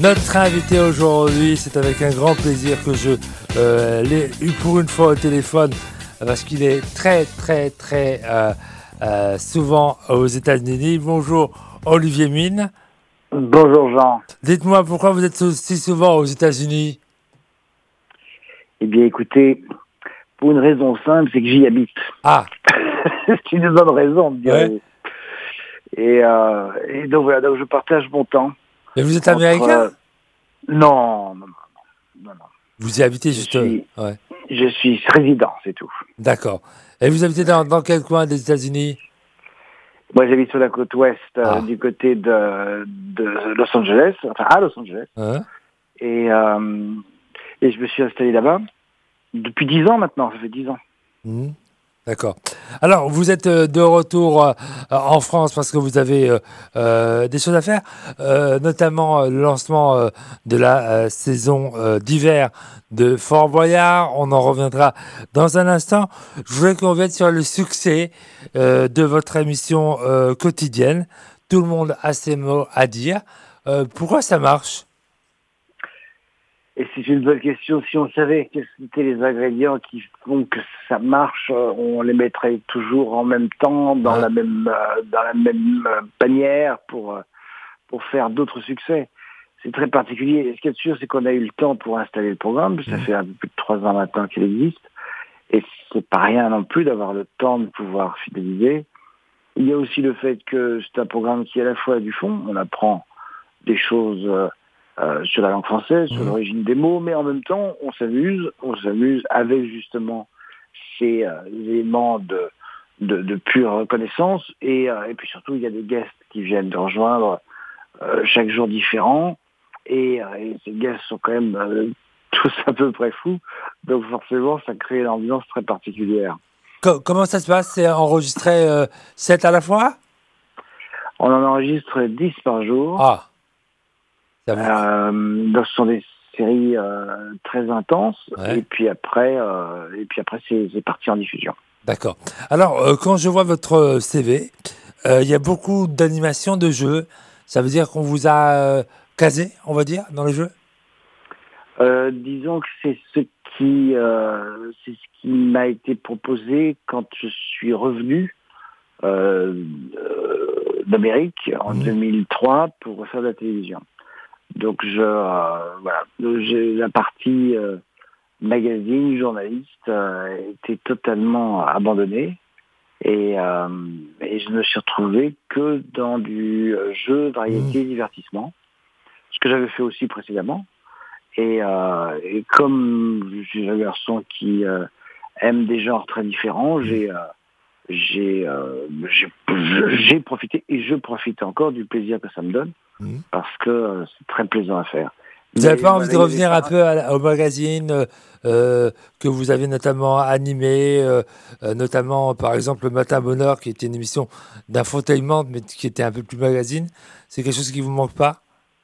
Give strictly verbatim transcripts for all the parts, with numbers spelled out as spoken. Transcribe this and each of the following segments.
Notre invité aujourd'hui, c'est avec un grand plaisir que je euh, l'ai eu pour une fois au téléphone, parce qu'il est très, très, très euh, euh, souvent aux États-Unis. Bonjour Olivier Mine. Bonjour Jean. Dites-moi pourquoi vous êtes si souvent aux États-Unis? Eh bien écoutez, pour une raison simple, c'est que j'y habite. Ah. C'est une bonne raison, me direz-vous. Ouais. Et, euh, et donc voilà, donc je partage mon temps. Mais vous êtes entre, américain? euh, non, non, non, non, non. Vous y habitez Je juste... suis, Ouais. je suis résident, c'est tout. D'accord. Et vous habitez dans, dans quel coin des États-Unis? Moi j'habite sur la côte ouest, euh, Ah. du côté de, de Los Angeles, enfin à Los Angeles. Hein? Et, euh, et je me suis installé là-bas depuis dix ans maintenant, ça fait dix ans. Mmh. D'accord. Alors, vous êtes euh, de retour euh, en France parce que vous avez euh, euh, des choses à faire, euh, notamment euh, le lancement euh, de la euh, saison euh, d'hiver de Fort Boyard. On en reviendra dans un instant. Je voulais qu'on vienne sur le succès euh, de votre émission euh, quotidienne. Tout le monde a ses mots à dire. Euh, pourquoi ça marche? Et c'est une bonne question. Si on savait quels étaient les ingrédients qui font que ça marche, on les mettrait toujours en même temps, dans Hein? la même euh, dans la même euh, panière pour euh, pour faire d'autres succès. C'est très particulier. Et ce qui est sûr, c'est qu'on a eu le temps pour installer le programme. Ça Mmh. fait un peu plus de trois ans maintenant qu'il existe. Et c'est pas rien non plus d'avoir le temps de pouvoir fidéliser. Il y a aussi le fait que c'est un programme qui est à la fois du fond. On apprend des choses euh, Euh, sur la langue française, sur Mmh. l'origine des mots, mais en même temps, on s'amuse, on s'amuse avec justement ces euh, éléments de, de, de pure connaissance, et, euh, et puis surtout, il y a des guests qui viennent de rejoindre euh, chaque jour différent, et, euh, et ces guests sont quand même euh, tous à peu près fous, donc forcément, ça crée une ambiance très particulière. Co- comment ça se passe? C'est enregistré euh, sept à la fois? On en enregistre dix par jour. Ah, ça vous... Euh, donc ce sont des séries euh, très intenses, Ouais. et puis après, euh, et puis après c'est, c'est parti en diffusion. D'accord. Alors, euh, quand je vois votre euh, C V, euh, il y a beaucoup d'animations de jeux. Ça veut dire qu'on vous a euh, casé, on va dire, dans les jeux? Euh, disons que c'est ce qui, euh, c'est ce qui m'a été proposé quand je suis revenu euh, euh, d'Amérique en Mmh. deux mille trois pour refaire de la télévision. Donc je, euh, voilà, j'ai la partie euh, magazine, journaliste euh, était totalement abandonnée. Et, euh, et je ne me suis retrouvé que dans du euh, jeu, Mmh. variété, divertissement, ce que j'avais fait aussi précédemment. Et, euh, et comme je suis un garçon qui euh, aime des genres très différents, Mmh. j'ai, euh, j'ai, euh, j'ai, j'ai profité et je profite encore du plaisir que ça me donne, Mmh. parce que euh, c'est très plaisant à faire. Vous n'avez Mais pas envie voilà, de il y avait revenir un pas. peu à la- au magazine euh, euh, que vous avez notamment animé, euh, euh, notamment par exemple le Matin Bonheur, qui était une émission d'infotainment, mais qui était un peu plus magazine. C'est quelque chose qui vous manque pas?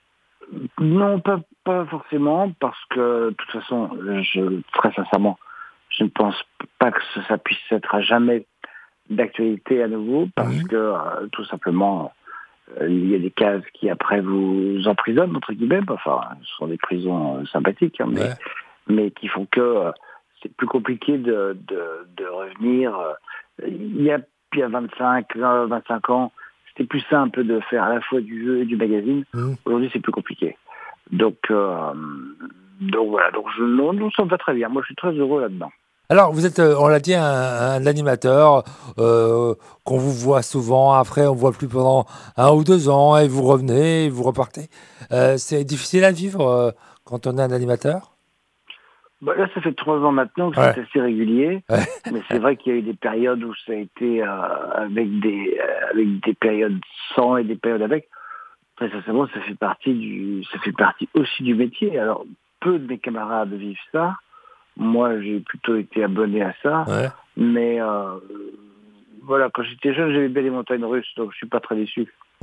Non, pas, pas forcément, parce que de toute façon, je, très sincèrement, je ne pense pas que ça puisse être à jamais d'actualité à nouveau, parce Mmh. que euh, tout simplement, euh, il y a des cases qui après vous emprisonnent, entre guillemets, enfin, ce sont des prisons euh, sympathiques, hein, mais, Ouais. mais qui font que euh, c'est plus compliqué de, de, de revenir. euh, il y a, il y a vingt-cinq, euh, vingt-cinq ans, c'était plus simple de faire à la fois du jeu et du magazine. Mmh. Aujourd'hui, c'est plus compliqué. Donc, euh, donc voilà, donc je, non, nous, ça me va très bien. Moi, je suis très heureux là-dedans. Alors, vous êtes, euh, on l'a dit, un, un animateur euh, qu'on vous voit souvent. Après, on ne voit plus pendant un ou deux ans et vous revenez, et vous repartez. Euh, c'est difficile à vivre euh, quand on est un animateur? Bah, là, ça fait trois ans maintenant que Ouais. c'est assez régulier, Ouais. mais c'est vrai qu'il y a eu des périodes où ça a été euh, avec des euh, avec des périodes sans et des périodes avec. Très sincèrement, ça fait partie du, ça fait partie aussi du métier. Alors, peu de mes camarades vivent ça. Moi, j'ai plutôt été abonné à ça, Ouais. mais euh, voilà, quand j'étais jeune, j'aimais bien les montagnes russes, donc je suis pas très déçu.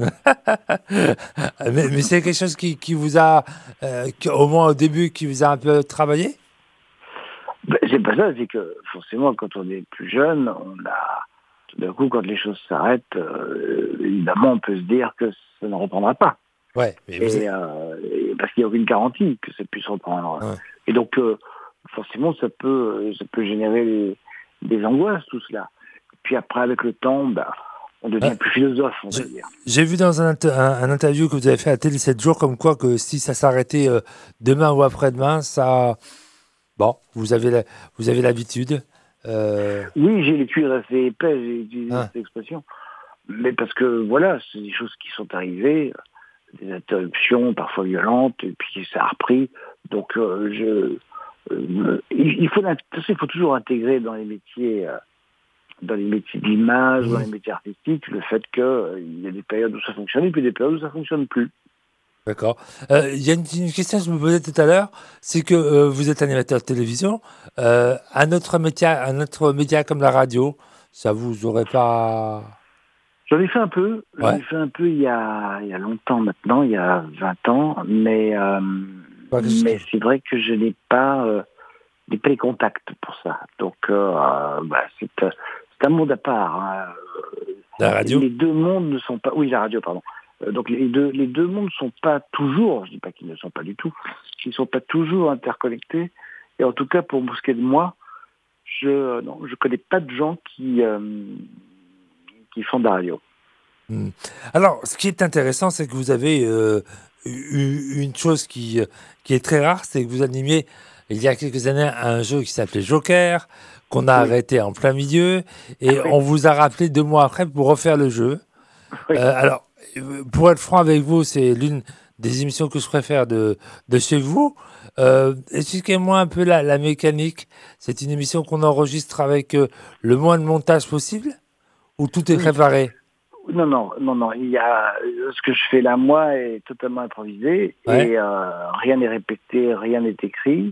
mais mais c'est quelque chose qui, qui vous a, euh, qui, au moins au début, qui vous a un peu travaillé? Ben, c'est pas ça, c'est que forcément, quand on est plus jeune, on a tout d'un coup, quand les choses s'arrêtent, euh, évidemment, on peut se dire que ça ne reprendra pas. Ouais. Mais vous Et, êtes- euh, et parce qu'il n'y a aucune garantie que ça puisse reprendre. Ouais. Et donc, euh, forcément, ça peut, ça peut générer des, des angoisses, tout cela. Puis après, avec le temps, bah, on devient ah, plus philosophe, on va dire. J'ai vu dans un, un, un interview que vous avez fait à Télé sept jours, comme quoi que si ça s'arrêtait euh, demain ou après-demain, ça... Bon, vous avez la, vous avez l'habitude. Euh... Oui, j'ai les cuirs assez épais, j'ai utilisé ah. cette expression. Mais parce que, voilà, c'est des choses qui sont arrivées, des interruptions parfois violentes, et puis ça a repris. Donc, euh, je, euh, il, faut, il faut toujours intégrer dans les métiers, euh, dans les métiers d'image, mmh. dans les métiers artistiques, le fait qu'il euh, y a des périodes où ça fonctionne et puis des périodes où ça ne fonctionne plus. D'accord. Il euh, y a une, une question que je me posais tout à l'heure, c'est que euh, vous êtes animateur de télévision. Euh, un autre média, un autre média comme la radio, ça vous aurait pas... J'en ai fait un peu. Ouais. J'en ai fait un peu il y a, il y a longtemps maintenant, il y a vingt ans, mais, euh, ouais, mais c'est vrai que je n'ai pas, euh, n'ai pas les contacts pour ça. Donc, euh, bah, c'est, c'est un monde à part. Hein. La radio ? Les deux mondes ne sont pas... Oui, la radio, pardon. Donc les deux, les deux mondes ne sont pas toujours, je ne dis pas qu'ils ne sont pas du tout, ils ne sont pas toujours interconnectés. Et en tout cas, pour ce qui est de moi, je ne connais pas de gens qui, euh, qui font de la radio. Mmh. Alors, ce qui est intéressant, c'est que vous avez euh, une chose qui, qui est très rare, c'est que vous animiez il y a quelques années un jeu qui s'appelait Joker, qu'on a oui. arrêté en plein milieu, et oui. on vous a rappelé deux mois après pour refaire le jeu. Oui. Euh, alors, pour être franc avec vous, c'est l'une des émissions que je préfère de, de chez vous. Euh, expliquez-moi un peu la, la mécanique. C'est une émission qu'on enregistre avec euh, le moins de montage possible ou tout est préparé ? Non, non, non, non. Il y a, ce que je fais là, moi, est totalement improvisé ouais. et euh, rien n'est répété, rien n'est écrit.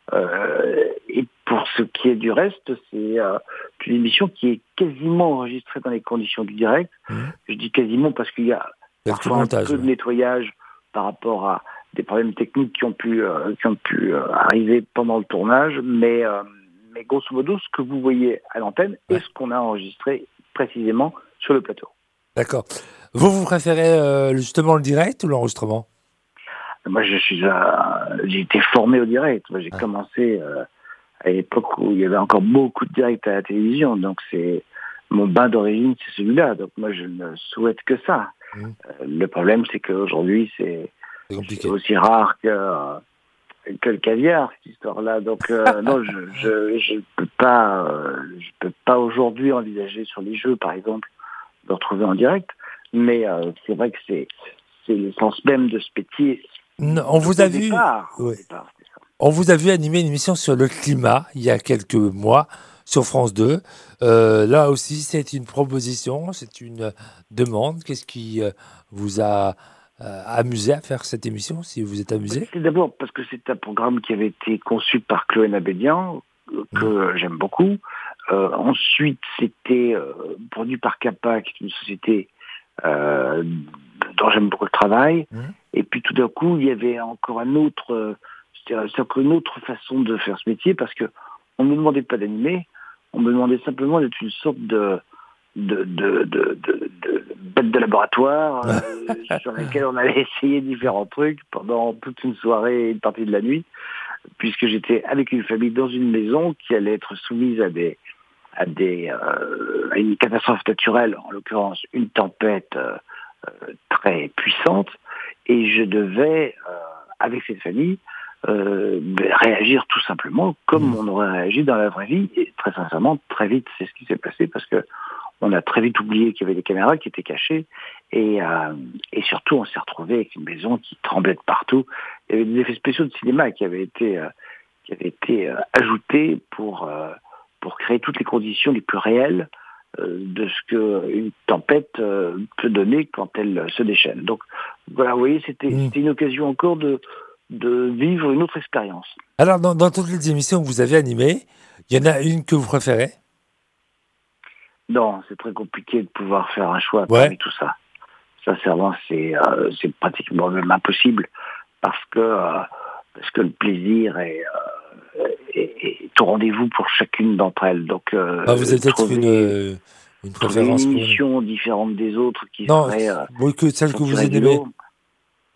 Euh, et pour ce qui est du reste, c'est euh, une émission qui est quasiment enregistrée dans les conditions du direct. Mmh. Je dis quasiment parce qu'il y a parfois montage, un peu ouais. de nettoyage par rapport à des problèmes techniques qui ont pu, euh, qui ont pu euh, arriver pendant le tournage, mais, euh, mais grosso modo, ce que vous voyez à l'antenne ouais. est ce qu'on a enregistré précisément sur le plateau. D'accord. Vous, vous préférez euh, justement le direct ou l'enregistrement ? Moi, je suis, euh, j'ai été formé au direct. Moi, j'ai ah. commencé euh, à l'époque où il y avait encore beaucoup de directs à la télévision. Donc, c'est mon bain d'origine, c'est celui-là. Donc, moi, je ne souhaite que ça. Mmh. Euh, le problème, c'est qu'aujourd'hui, c'est, c'est, c'est aussi rare que, euh, que le caviar, cette histoire-là. Donc, euh, non, je je je peux pas, euh, je peux pas aujourd'hui envisager sur les jeux, par exemple, de retrouver en direct. Mais euh, c'est vrai que c'est c'est le sens même de ce métier. Non, on vous a vu. Départ, ouais. départ, on vous a vu animer une émission sur le climat il y a quelques mois sur France deux. Euh, là aussi, c'est une proposition, c'est une demande. Qu'est-ce qui euh, vous a euh, amusé à faire cette émission, si vous êtes amusé ? C'est d'abord parce que c'est un programme qui avait été conçu par Chloé Nabédian, que mmh. j'aime beaucoup. Euh, ensuite, c'était euh, produit par Capa, qui est une société euh, dont j'aime beaucoup le travail. Mmh. Et puis tout d'un coup, il y avait encore un autre, euh, c'était encore une autre façon de faire ce métier, parce que on ne me demandait pas d'animer, on me demandait simplement d'être une sorte de de de de, de, de bête de laboratoire euh, sur laquelle on allait essayer différents trucs pendant toute une soirée et une partie de la nuit, puisque j'étais avec une famille dans une maison qui allait être soumise à des à des euh, à une catastrophe naturelle, en l'occurrence une tempête euh, euh, très puissante, et je devais euh, avec cette famille euh, réagir tout simplement comme mmh. on aurait réagi dans la vraie vie, et très sincèrement très vite c'est ce qui s'est passé, parce que on a très vite oublié qu'il y avait des caméras qui étaient cachées, et, euh, et surtout on s'est retrouvé avec une maison qui tremblait de partout. Il y avait des effets spéciaux de cinéma qui avaient été euh, qui avaient été euh, ajoutés pour euh, pour créer toutes les conditions les plus réelles euh, de ce qu'une tempête euh, peut donner quand elle se déchaîne. Donc voilà, vous voyez, c'était, mmh. c'était une occasion encore de, de vivre une autre expérience. Alors, dans, dans toutes les émissions que vous avez animées, il y en a une que vous préférez ? Non, c'est très compliqué de pouvoir faire un choix ouais. parmi tout ça. Sincèrement, c'est, euh, c'est pratiquement même impossible, parce que, euh, parce que le plaisir est... Euh, Et, et au rendez-vous pour chacune d'entre elles. Donc, euh, ah, vous avez peut-être une, une préférence une émission pour... différente des autres qui non, serait... Euh, oui, que celle que vous aimez.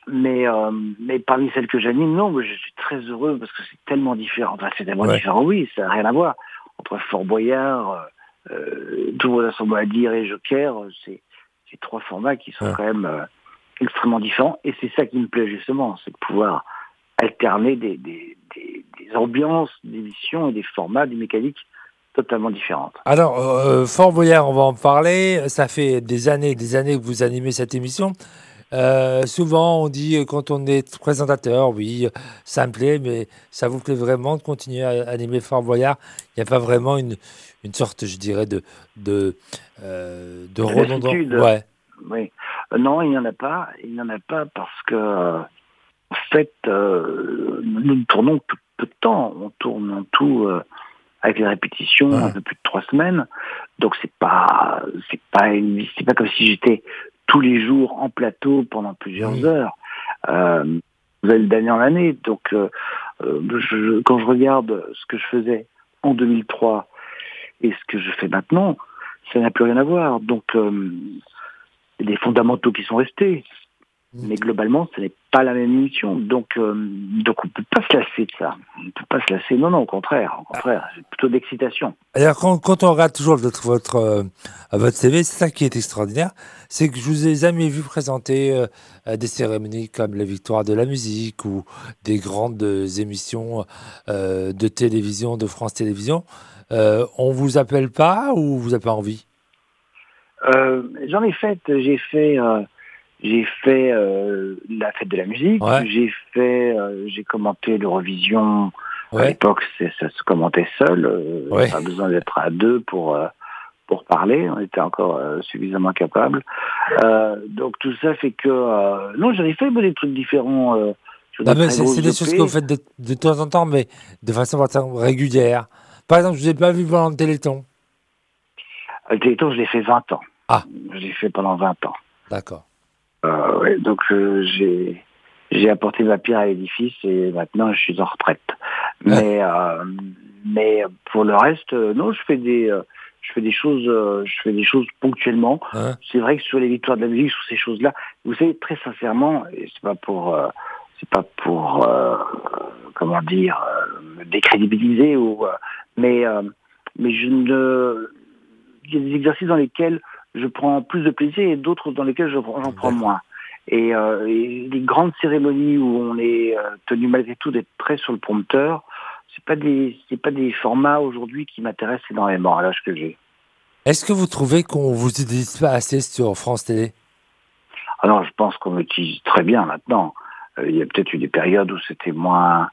Mais, euh, mais parmi celles que j'anime, non, je suis très heureux parce que c'est tellement différent. Enfin, c'est tellement Ouais. différent, oui, ça n'a rien à voir. Entre Fort Boyard, euh, Tout le monde a son mot à dire et Joker, c'est, c'est trois formats qui sont Ouais. quand même euh, extrêmement différents. Et c'est ça qui me plaît justement, c'est de pouvoir alterner des, des, des, des ambiances d'émission et des formats, des mécaniques totalement différentes. Alors, euh, Fort Boyard, on va en parler. Ça fait des années et des années que vous animez cette émission. Euh, souvent, on dit euh, quand on est présentateur, oui, euh, ça me plaît, mais ça vous plaît vraiment de continuer à animer Fort Boyard? Il n'y a pas vraiment une, une sorte, je dirais, de, de, euh, de De redondant. lassitude, Ouais, oui. Euh, non, il n'y en a pas. Il n'y en a pas parce que, euh, en fait, euh, nous ne tournons que peu de temps. On tourne en tout euh, avec les répétitions un ouais, peu plus de trois semaines. Donc c'est pas, c'est pas une, c'est pas comme si j'étais tous les jours en plateau pendant plusieurs mhm, heures, euh, d'année en année. Donc euh, euh, je, quand je regarde ce que je faisais en deux mille trois et ce que je fais maintenant, ça n'a plus rien à voir. Donc euh, il y a des fondamentaux qui sont restés. mhm. Mais globalement, ce n'est pas la même émission. Donc, euh, donc on ne peut pas se lasser de ça. On ne peut pas se lasser. Non, non, au contraire. Au contraire, c'est plutôt d'excitation. Alors, quand, quand on regarde toujours votre, votre, euh, votre C V, c'est ça qui est extraordinaire, c'est que je vous ai jamais vu présenter euh, à des cérémonies comme la Victoire de la musique ou des grandes euh, émissions euh, de télévision, de France Télévisions. Euh, on vous appelle pas ou vous n'avez pas envie? Euh, j'en ai fait. J'ai fait. Euh, j'ai fait euh, la fête de la musique. Ouais, J'ai fait. Euh, j'ai commenté l'Eurovision. À ouais, l'époque, c'est, ça se commentait seul. Euh, Il n'y a ouais. pas besoin d'être à deux pour euh, pour parler. On était encore euh, suffisamment capable. Euh, donc tout ça fait que euh, non, j'en ai fait bon, des trucs différents euh, sur Non, des mais très c'est c'est grosses des choses que vous E P. faites de, de temps en temps, mais de façon vraiment régulière. Par exemple, je vous ai pas vu pendant le Téléthon. Le Téléthon, je l'ai fait vingt ans. Ah, Je l'ai fait pendant vingt ans. d'accord. Euh, ouais, donc euh, j'ai j'ai apporté ma pierre à l'édifice et maintenant je suis en retraite. Mais euh, mais pour le reste, euh, non, je fais des euh, je fais des choses euh, je fais des choses ponctuellement. Hein? C'est vrai que sur les victoires de la musique, sur ces choses-là, vous savez très sincèrement, et c'est pas pour euh, c'est pas pour euh, comment dire euh, me décrédibiliser ou euh, mais euh, mais je ne il y a des exercices dans lesquels je prends plus de plaisir et d'autres dans lesquels je- j'en prends D'accord. moins. Et, euh, et les grandes cérémonies où on est euh, tenu malgré tout d'être très sur le prompteur, c'est pas des c'est pas des formats aujourd'hui qui m'intéressent énormément à l'âge que j'ai. Est-ce que vous trouvez qu'on vous utilise pas assez sur France Télé? Alors je pense qu'on l'utilise très bien maintenant. Euh, il y a peut-être eu des périodes où c'était moins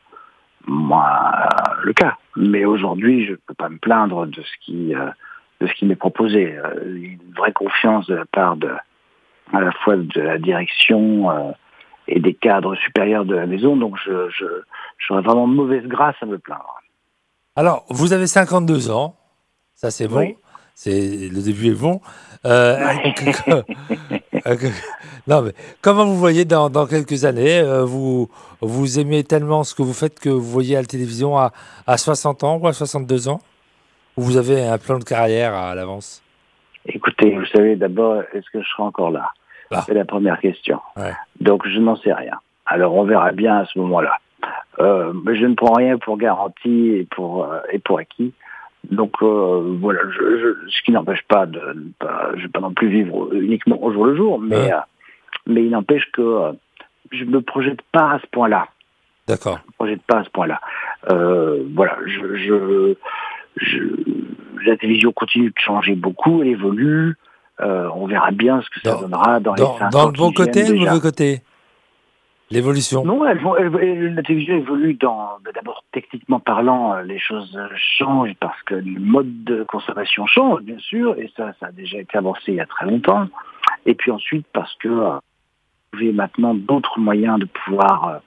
moins euh, le cas, mais aujourd'hui je ne peux pas me plaindre de ce qui euh, de ce qui m'est proposé. Euh, une vraie confiance de la part de à la fois de la direction euh, et des cadres supérieurs de la maison, donc je, je, j'aurais vraiment mauvaise grâce à me plaindre. Alors, vous avez cinquante-deux ans, ça c'est bon, Oui. c'est le début est bon. Euh, que- que- euh, que- non, mais comment vous voyez dans, dans quelques années, euh, vous, vous aimez tellement ce que vous faites que vous voyez à la télévision à, à soixante ans ou à soixante-deux ans? Ou vous avez un plan de carrière à l'avance? Écoutez, vous savez, d'abord, est-ce que je serai encore là? Là, C'est la première question. ouais, Donc, je n'en sais rien. Alors, on verra bien à ce moment-là. Euh, mais je ne prends rien pour garantie et pour, euh, et pour acquis. Donc, euh, voilà, je, je, ce qui n'empêche pas de ne pas, je ne vais pas non plus vivre uniquement au jour le jour, mais, hein, euh, mais il n'empêche que euh, je ne me projette pas à ce point-là. d'accord. Projette pas à ce point-là. Euh, voilà, je, je, je, la télévision continue de changer beaucoup, elle évolue. Euh, on verra bien ce que ça Dans, donnera dans les dans, cinq dans ans le bon qui viennent côté ou le mauvais déjà. côté? L'évolution. Non, elles vont, elles- elles- la télévision évolue dans, ben, d'abord techniquement parlant, euh, les choses euh, changent parce que le mode de consommation change, bien sûr, et ça, ça a déjà été avancé il y a très longtemps. Et puis ensuite parce que euh, vous avez maintenant d'autres moyens de pouvoir euh,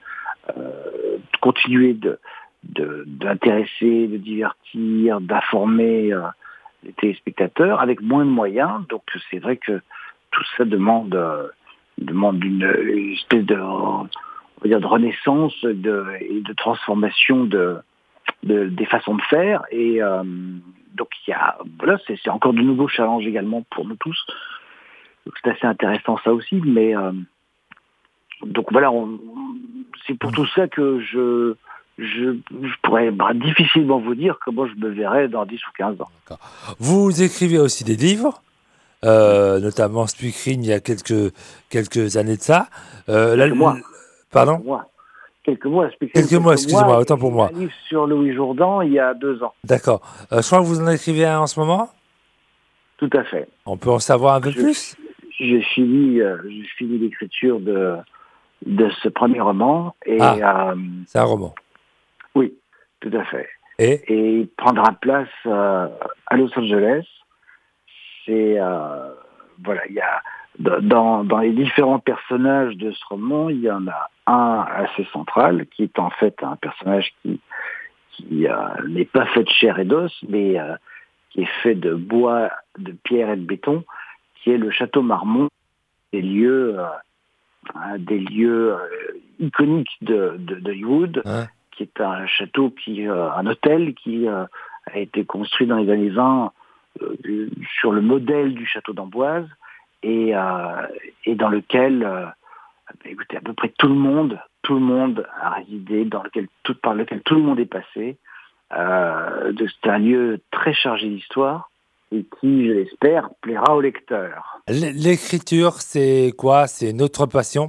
euh, continuer de, de, d'intéresser, de divertir, d'informer euh, les téléspectateurs avec moins de moyens. Donc c'est vrai que tout ça demande, euh, demande une, une espèce de, on va dire, de renaissance de, et de transformation de, de, des façons de faire. Et euh, donc il y a, voilà, c'est, c'est encore de nouveaux challenges également pour nous tous. Donc c'est assez intéressant ça aussi, mais euh, donc voilà, on, c'est pour tout ça que je, je, je pourrais bah, difficilement vous dire comment je me verrais dans dix ou quinze ans. D'accord. Vous écrivez aussi des livres, euh, notamment Speakerine il y a quelques, quelques années de ça. Euh, là, Quelques l- mois, quelques pardon? mois, quelques mois, expliquez Quelques mois, quelques mois, excusez-moi, autant pour et un moi. livre sur Louis Jourdan il y a deux ans. D'accord. Euh, je crois que vous en écrivez un en ce moment. Tout à fait. On peut en savoir un peu Je, plus? j'ai fini, euh, j'ai fini l'écriture de, de ce premier roman et Ah, euh, c'est un roman. oui, tout à fait. Et? Et il prendra place euh, à Los Angeles. C'est euh, voilà, il y a dans, dans les différents personnages de ce roman, il y en a un assez central qui est en fait un personnage qui qui euh, n'est pas fait de chair et d'os, mais euh, qui est fait de bois, de pierre et de béton, qui est le château Marmont, des lieux, euh, hein, des lieux euh, iconiques de, de, de Hollywood, Hein? qui est un château, qui, euh, un hôtel qui euh, a été construit dans les années vingt euh, sur le modèle du château d'Amboise et, euh, et dans lequel, euh, écoutez, à peu près tout le monde, tout le monde a résidé, dans lequel tout, par lequel tout le monde est passé. Euh, de- c'est un lieu très chargé d'histoire et qui, je l'espère, plaira aux lecteurs. L- L'écriture, c'est quoi? C'est notre passion?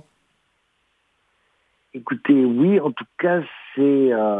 Écoutez, oui, en tout cas, c'est, euh,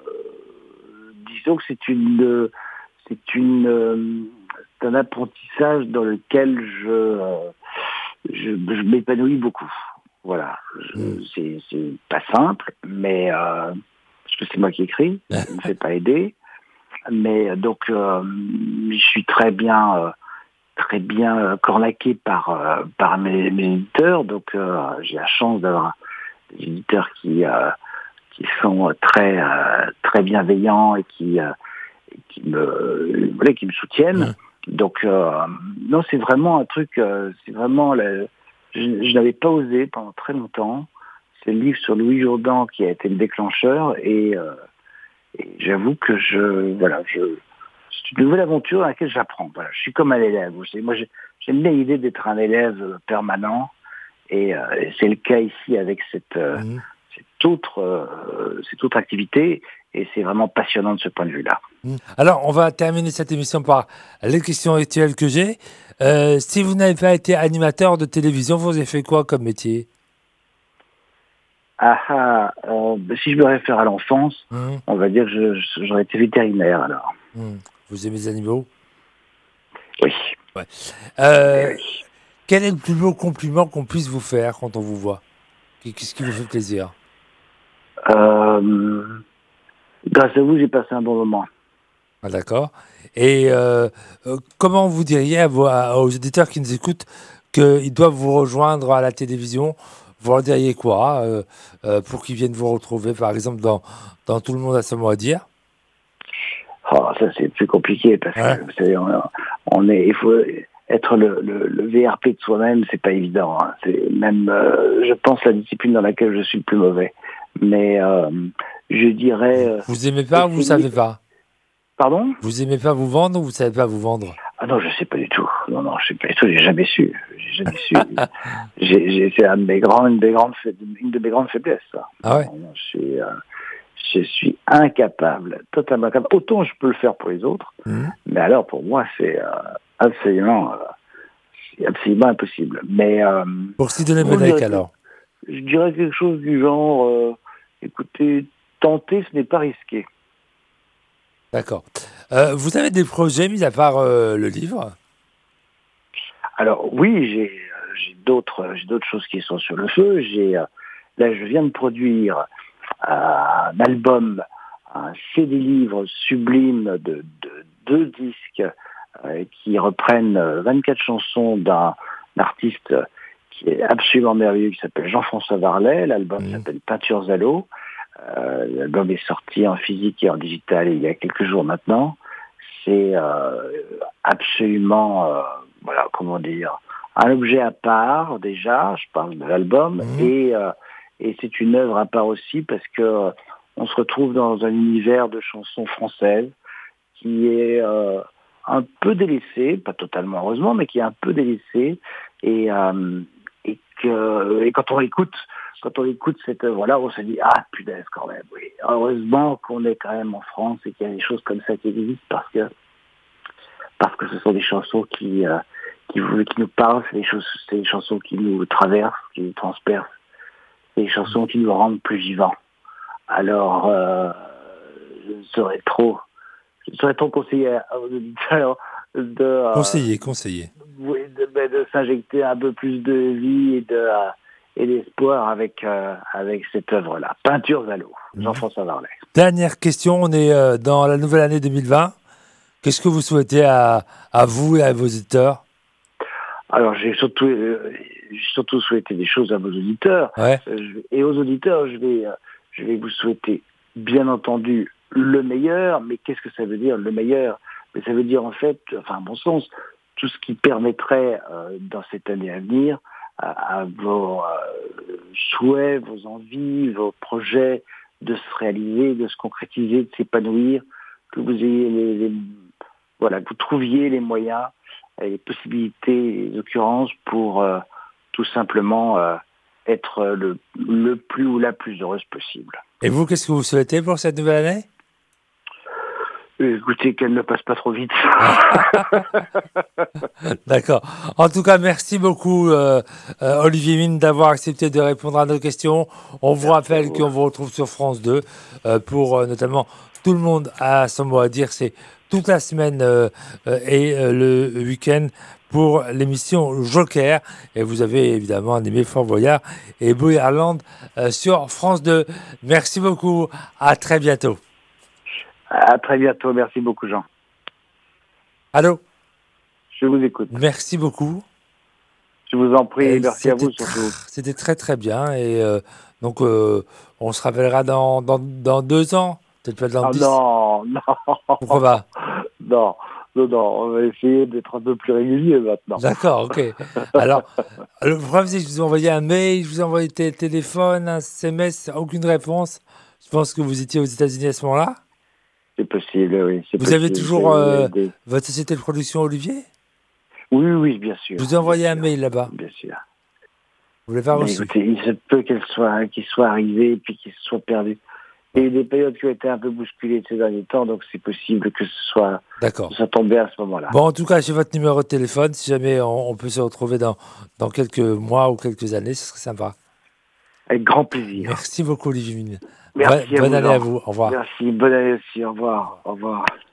disons que c'est une, c'est une, euh, c'est un apprentissage dans lequel je, euh, je, je m'épanouis beaucoup. Voilà, Hmm. Je- c'est, c'est pas simple, mais euh, parce que c'est moi qui écris, je ne me fais pas aider, mais donc euh, je suis très bien. Euh, très bien euh, cornaqué par euh, par mes, mes éditeurs, donc euh, j'ai la chance d'avoir des éditeurs qui euh, qui sont très euh, très bienveillants et qui euh, et qui me voilà, qui me soutiennent. Hmm. Donc euh, non, c'est vraiment un truc, euh, c'est vraiment le, je, je n'avais pas osé pendant très longtemps. C'est le livre sur Louis Jourdan qui a été le déclencheur et, euh, et j'avoue que je voilà je c'est une nouvelle aventure dans laquelle j'apprends. Voilà, je suis comme un élève. Vous savez, moi, j'ai- j'aime bien l'idée d'être un élève euh, permanent, et, euh, et c'est le cas ici avec cette, euh, Hmm. cette autre, euh, cette autre activité, et c'est vraiment passionnant de ce point de vue-là. Hmm. Alors, on va terminer cette émission par les questions rituelles que j'ai. Euh, si vous n'avez pas été animateur de télévision, vous avez fait quoi comme métier? Ah ah, euh, ben, si je me réfère à l'enfance, Hmm. on va dire que je- je- j'aurais été vétérinaire alors. Hmm. Vous aimez les animaux? Oui, Ouais. eh Euh, oui. quel est le plus beau compliment qu'on puisse vous faire quand on vous voit? Qu'est-ce qui vous fait plaisir? Euh, grâce à vous, j'ai passé un bon moment. Ah, d'accord. Et euh, euh, comment vous diriez à vos- à- aux éditeurs qui nous écoutent qu'ils doivent vous rejoindre à la télévision? Vous leur diriez quoi euh, euh, pour qu'ils viennent vous retrouver, par exemple, dans, dans Tout le monde a son mot à dire? Oh, ça c'est plus compliqué parce que Hein? vous savez, on, on est, il faut être le, le, le V R P de soi-même, c'est pas évident. Hein. C'est même, euh, je pense, la discipline dans laquelle je suis le plus mauvais. Mais euh, je dirais, Vous, euh, vous aimez pas ou vous essayez. savez pas? Pardon? Vous aimez pas vous vendre ou vous savez pas vous vendre? Ah non, je sais pas du tout. Non, non, je sais pas du tout. J'ai jamais su. J'ai jamais su. J'ai, j'ai, c'est un de mes grands, une, des grandes, fa- une de mes grandes faiblesses. Ça. Ah ouais? Non, non, je suis, euh, je suis incapable, totalement incapable. Autant je peux le faire pour les autres, Mhm. mais alors pour moi c'est euh, absolument, euh, c'est absolument impossible. Mais euh, Pour Sidonie moi, je Bonnec, dirais, que- alors. je dirais quelque chose du genre, euh, écoutez, tenter, ce n'est pas risqué. D'accord. Euh, vous avez des projets, mis à part euh, le livre? Alors oui, j'ai, euh, j'ai d'autres, j'ai d'autres choses qui sont sur le feu. J'ai, euh, là, je viens de produire euh, un album, un C D livre sublime de, de deux disques euh, qui reprennent euh, vingt-quatre chansons d'un artiste qui est absolument merveilleux, qui s'appelle Jean-François Varlet. L'album Mhm. s'appelle Peintures à l'eau. Euh, l'album est sorti en physique et en digital il y a quelques jours maintenant. C'est euh, absolument, euh, voilà, comment dire, un objet à part déjà. Je parle de l'album Mhm. et euh, et c'est une œuvre à part aussi parce que euh, on se retrouve dans un univers de chansons françaises qui est euh, un peu délaissé, pas totalement heureusement, mais qui est un peu délaissé et euh, et que et quand on écoute quand on écoute cette œuvre-là, on se dit ah punaise quand même. Oui, heureusement qu'on est quand même en France et qu'il y a des choses comme ça qui existent parce que parce que ce sont des chansons qui euh, qui, vous, qui nous parlent, c'est des choses, c'est des chansons qui nous traversent, qui nous transpercent, c'est des chansons qui nous rendent plus vivants. Alors, euh, je ne saurais trop, je ne saurais trop conseiller aux auditeurs de euh, conseiller, conseiller. Oui, de, de, de s'injecter un peu plus de vie et de euh, et d'espoir avec euh, avec cette œuvre-là. Peintures à l'eau, Jean-François Varlet. Dernière question, on est euh, dans la nouvelle année deux mille vingt. Qu'est-ce que vous souhaitez à, à vous et à vos auditeurs? Alors, j'ai surtout, euh, j'ai surtout souhaité des choses à vos auditeurs. Ouais. Euh, je, et aux auditeurs, je vais, euh, je vais vous souhaiter, bien entendu, le meilleur. Mais qu'est-ce que ça veut dire, le meilleur? Mais ça veut dire, en fait, enfin, à mon sens, tout ce qui permettrait, euh, dans cette année à venir, à, à vos euh, souhaits, vos envies, vos projets de se réaliser, de se concrétiser, de s'épanouir, que vous ayez les, les voilà, que vous trouviez les moyens, les possibilités, les occurrences pour euh, tout simplement euh, être le, le plus ou la plus heureuse possible. Et vous, qu'est-ce que vous souhaitez pour cette nouvelle année? Écoutez, qu'elle ne passe pas trop vite. D'accord. En tout cas, merci beaucoup, euh, euh, Olivier Mine, d'avoir accepté de répondre à nos questions. On vous Merci rappelle vous. qu'on vous retrouve sur France deux euh, pour euh, notamment Tout le monde a son mot à dire. C'est toute la semaine euh, euh, et euh, le week-end pour l'émission Joker. Et vous avez évidemment animé Fort Boyard et Boyarland euh, sur France deux. Merci beaucoup. À très bientôt. À très bientôt. Merci beaucoup, Jean. Allô? Je vous écoute. Merci beaucoup. Je vous en prie. Et merci à vous c'était surtout. tr- C'était très très bien. Et euh, donc, euh, on se rappellera dans, dans, dans deux ans. Peut-être pas dans Ah dix. non, non. Pourquoi pas? Non, non, non. On va essayer d'être un peu plus régulier maintenant. D'accord, ok. Alors, le problème, c'est que je vous ai envoyé un mail, je vous ai envoyé té- téléphone, un S M S, aucune réponse. Je pense que vous étiez aux États-Unis à ce moment-là. C'est possible, oui. C'est Vous possible. avez toujours euh, Des- votre société de production, Olivier? Oui, oui, bien sûr. Je vous ai envoyé bien un sûr, mail là-bas. Bien sûr. Vous l'avez pas Mais reçu? écoutez, il se peut qu'elle soit, qu'il soit arrivé et puis qu'il se soit perdu. Il y a eu des périodes qui ont été un peu bousculées ces derniers temps, donc c'est possible que ce soit, D'accord. que ça tombait à ce moment-là. Bon, en tout cas, j'ai votre numéro de téléphone. Si jamais on, on peut se retrouver dans, dans quelques mois ou quelques années, ce serait sympa. Avec grand plaisir. Merci beaucoup, Olivier Mine. Merci Bonne à vous, année Jean. à vous. Au revoir. Merci. Bonne année aussi. Au revoir. Au revoir.